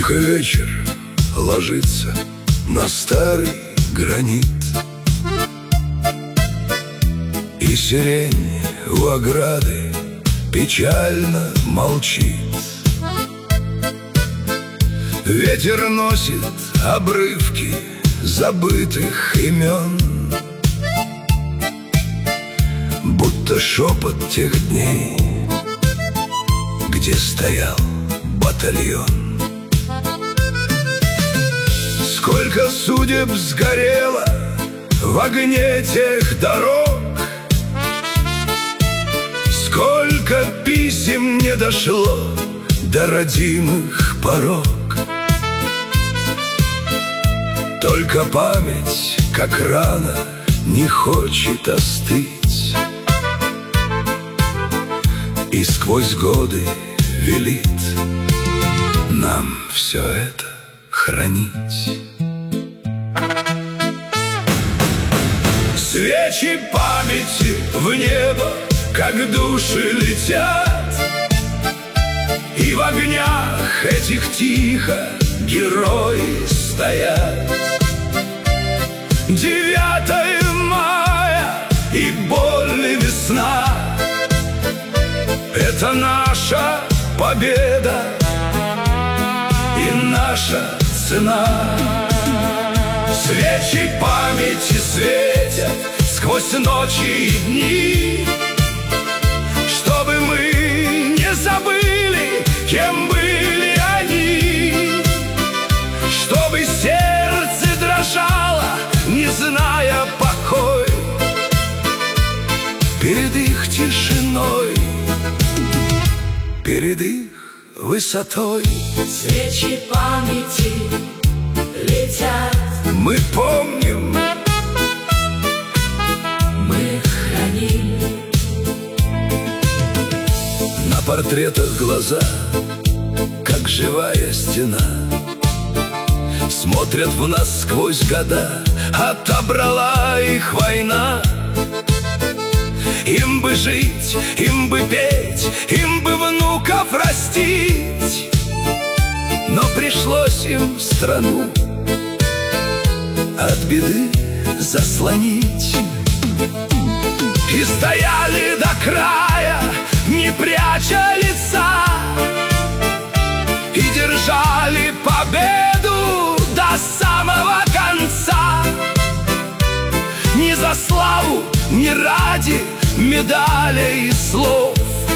Тихо вечер ложится на старый гранит, и сирень у ограды печально молчит. Ветер носит обрывки забытых имен, будто шепот тех дней, где стоял батальон. Сколько судеб сгорело в огне тех дорог, сколько писем не дошло до родимых порог. Только память, как рана, не хочет остыть, и сквозь годы велит нам все это хранить. Свечи памяти в небо, как души летят, и в огнях этих тихо герои стоят. 9 мая и боль и весна — это наша победа и наша цена. Свечи памяти светят сквозь ночи и дни, чтобы мы не забыли, кем были они, чтобы сердце дрожало, не зная покой перед их тишиной, перед их высотой. Свечи памяти летят, мы помним, мы храним. На портретах глаза, как живая стена, смотрят в нас сквозь года, отобрала их война. Им бы жить, им бы петь, им бы внуков растить, но пришлось им страну от беды заслонить. И стояли до края, не пряча лица, и держали победу до самого конца. Ни за славу, ни ради медалей и слов,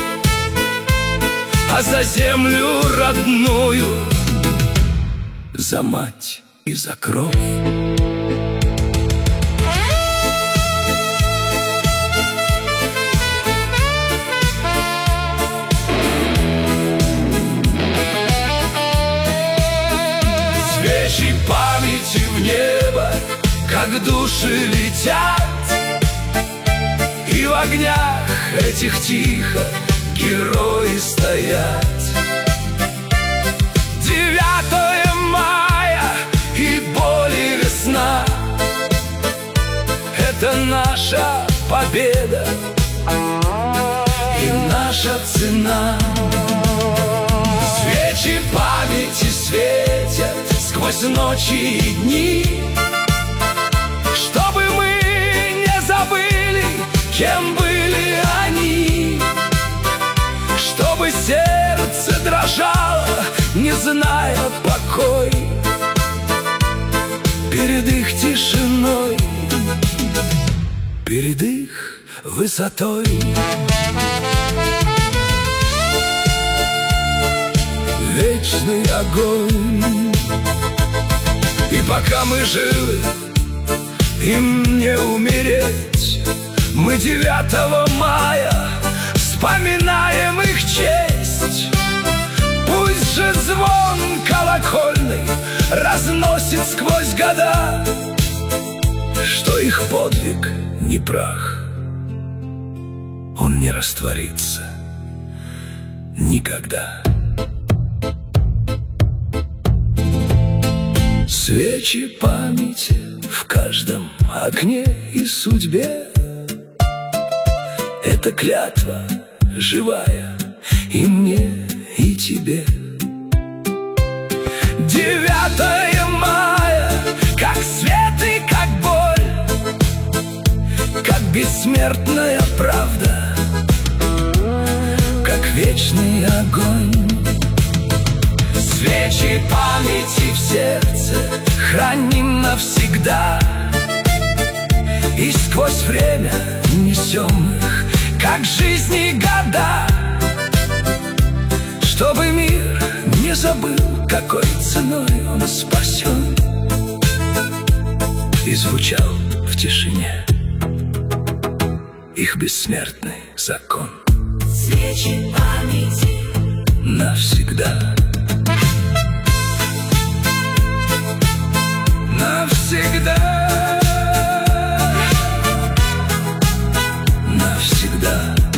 а за землю родную, за мать и за кровь. Свечи памяти в небо, как души летят, и в огнях этих тихо герои стоят. 9 мая и боль и весна — это наша победа и наша цена. Свечи памяти светят сквозь ночи и дни, чтобы мы не забыли, кем были они, чтобы сердце дрожало, не зная покой перед их тишиной, перед их высотой. Вечный огонь, и пока мы живы, им не умереть. Мы 9 мая вспоминаем их честь. Пусть же звон колокольный разносит сквозь года, что их подвиг не прах, он не растворится никогда. Свечи памяти в каждом окне и судьбе — это клятва живая и мне, и тебе. 9 мая, как свет и как боль, как бессмертная правда, как вечный огонь. Свечи памяти в сердце храним навсегда, и сквозь время несем их, как жизни года, чтобы мир не забыл, какой ценой он спасен, и звучал в тишине их бессмертный закон. Свечи памяти Навсегда, навсегда, навсегда.